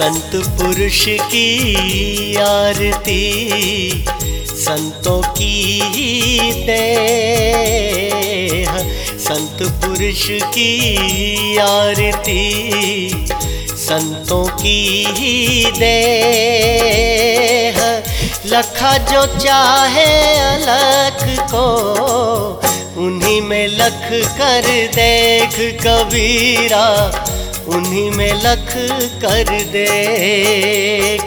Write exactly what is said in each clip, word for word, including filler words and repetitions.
संत पुरुष की आरती संतों की देह, संत पुरुष की आरती संतों की देह। लखा जो चाहे अलख को उन्हीं में लख कर देख कबीरा, उन्हीं में लख कर देख।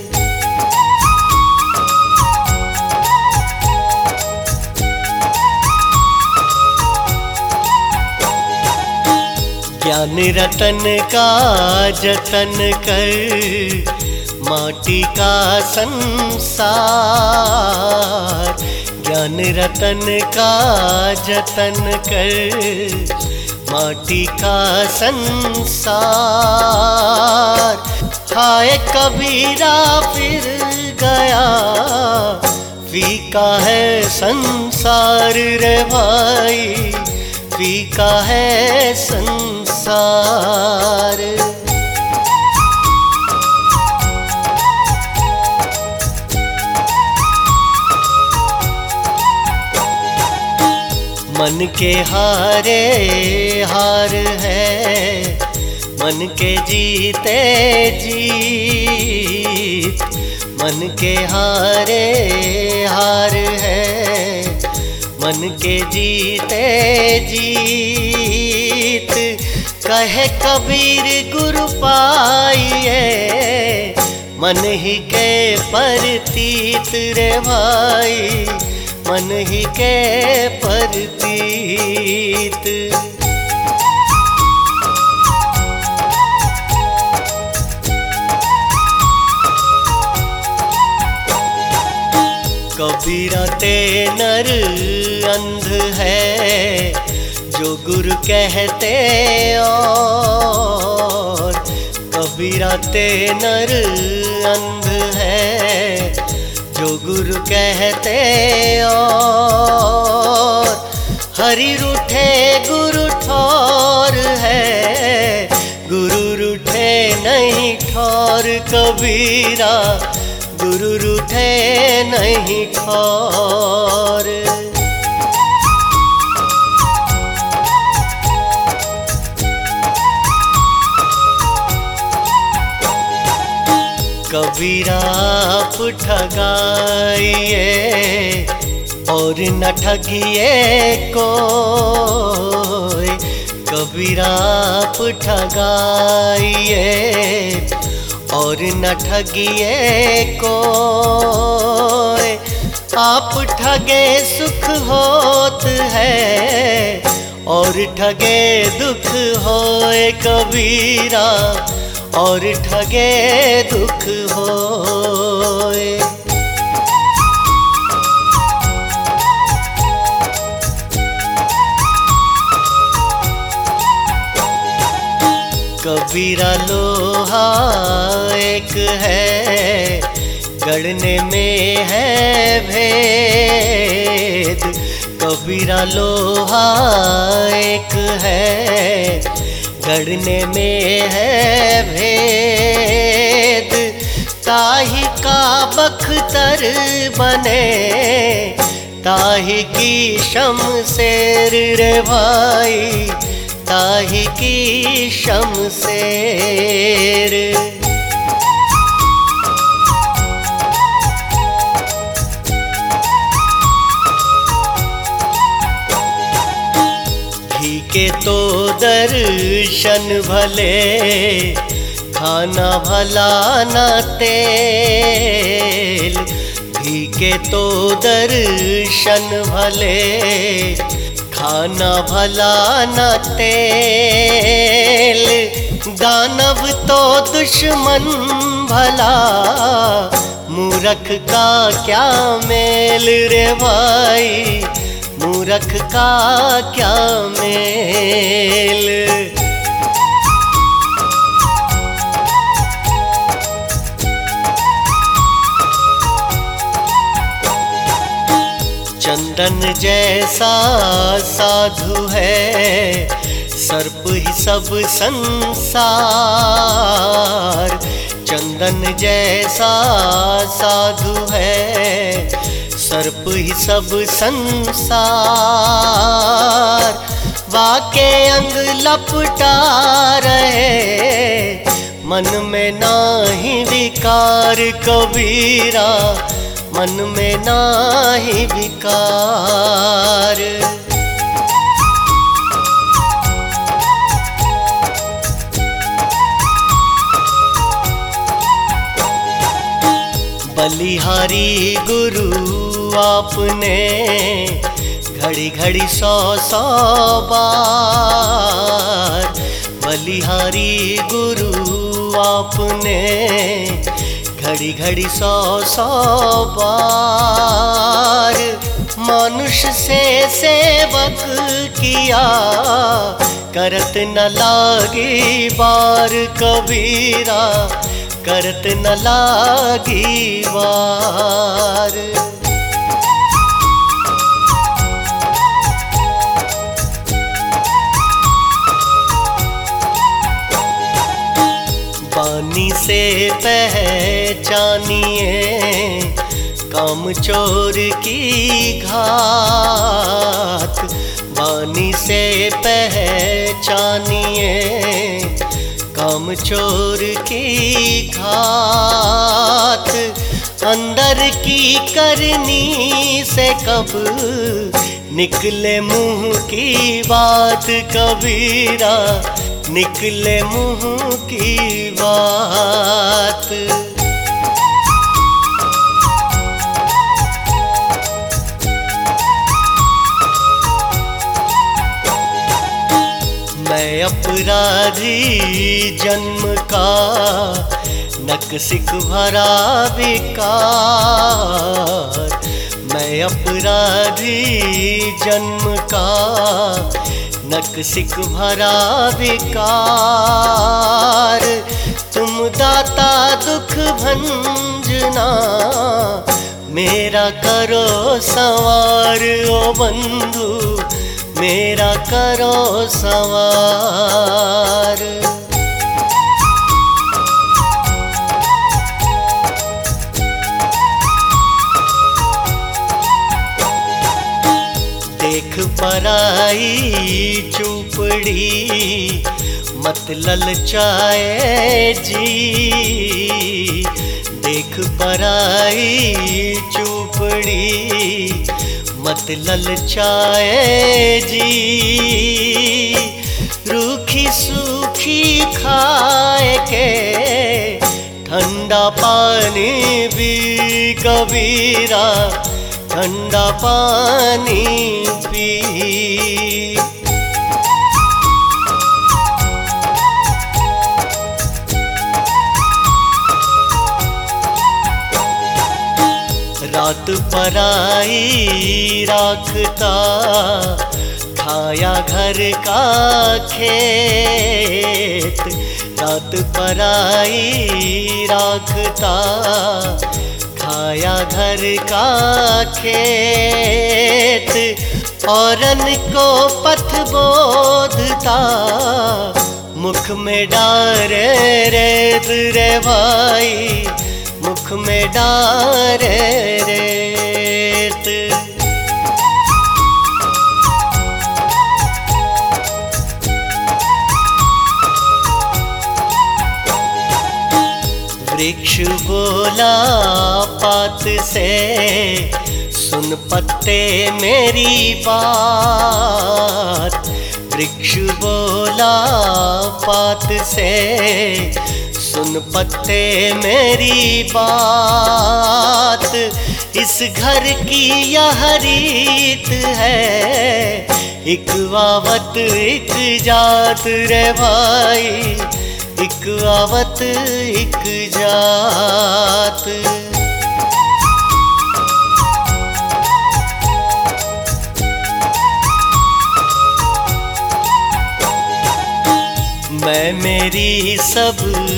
ज्ञान रतन का जतन कर माटी का संसार, ज्ञान रतन का जतन कर माटी का संसार। हाय कबीरा फिर गया फीका है संसार रे भाई, फीका है संसार। मन के हारे हार है, मन के जीते जीत, मन के हारे हार है, मन के जीते जीत। कहे कबीर गुरु पाइए मन ही के परतीत रे भाई, मन ही के परतीत। कबीरा ते नर अंध है जो गुरु कहते और, कबीरा ते नर अंध है जो गुरु कहते और। हरि रूठे गुरु ठौर है, गुरु रूठे नहीं ठौर कबीरा, गुरु रूठे नहीं ठौर। कबीरा आप ठगाइए और न ठगिए कोई, कबीरा आप ठगाइए और न ठगिए कोई। आप ठगे सुख होत है और ठगे दुख होए कबीरा, और ठगे दुख होए। कबीरा लोहा एक है गढ़ने में है भेद, कबीरा लोहा एक है गढ़ने में है भेद। ताही का बख्तर बने ताही की शमशेर रे भाई, ताही की शमशेर। घी के तो दर्शन भले खाना भला न तेल, घी के तो दर्शन भले खाना भला न तेल। दानव तो दुश्मन भला मूरख का क्या मेल रे भाई, मूरख का क्या मेल। चंदन जैसा साधु है सर्प ही सब संसार, चंदन जैसा साधु है, सर्प ही सब संसार। वाके अंग लपटा रहे, मन में नाही विकार कबीरा, मन में नाही विकार। बलिहारी गुरु आपने, घड़ी घड़ी सौ सौ बार। बलिहारी गुरु आपने, घड़ी घड़ी सौ सौ बार। मनुष्य से सेवक किया, करत न लागी बार कबीरा, करत न लागी बार। बानी से पहचानिए, काम चोर की घात। बानी से पहचानिए, काम चोर की घात। अंदर की करनी से कब निकले मुंह की बात कबीरा, निकले मुंह की बात। मैं अपराधी जन्म का, नक्सिक भरा विकार। मैं अपराधी जन्म का, नक्सिक भरा विकार। तुम दाता दुख भंजना, मेरा करो संवार ओ बंधु, मेरा करो संवार। देख पराई चूपड़ी, मत ललचाए जी। देख पराई चूपड़ी, मत ललचाए जी। रूखी सूखी खाए के, ठंडा पानी भी कबीरा, ठंडा पानी पी। रात पराई राखता, खाया घर का खेत। रात पराई राखता, खाया घर का खेत। औरन को पथ बोधता, मुख में डारे रेत रे भाई, मुख में डारे रेत। वृक्ष बोला पात से, सुन पत्ते मेरी बात। वृक्ष बोला पात से, सुन पत्ते मेरी बात। इस घर की यह रीत है, एक आवत एक जात रे भाई, एक आवत एक जात। मैं मेरी सब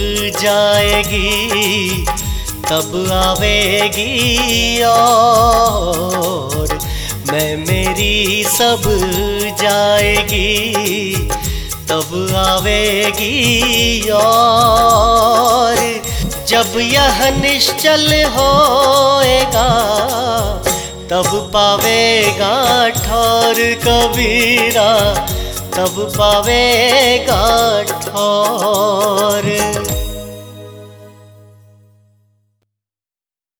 जाएगी, तब आवेगी और। मैं मेरी सब जाएगी, तब आवेगी और। जब यह निश्चल होएगा तब पावेगा ठौर कबीरा, तब पावेगा ठौर।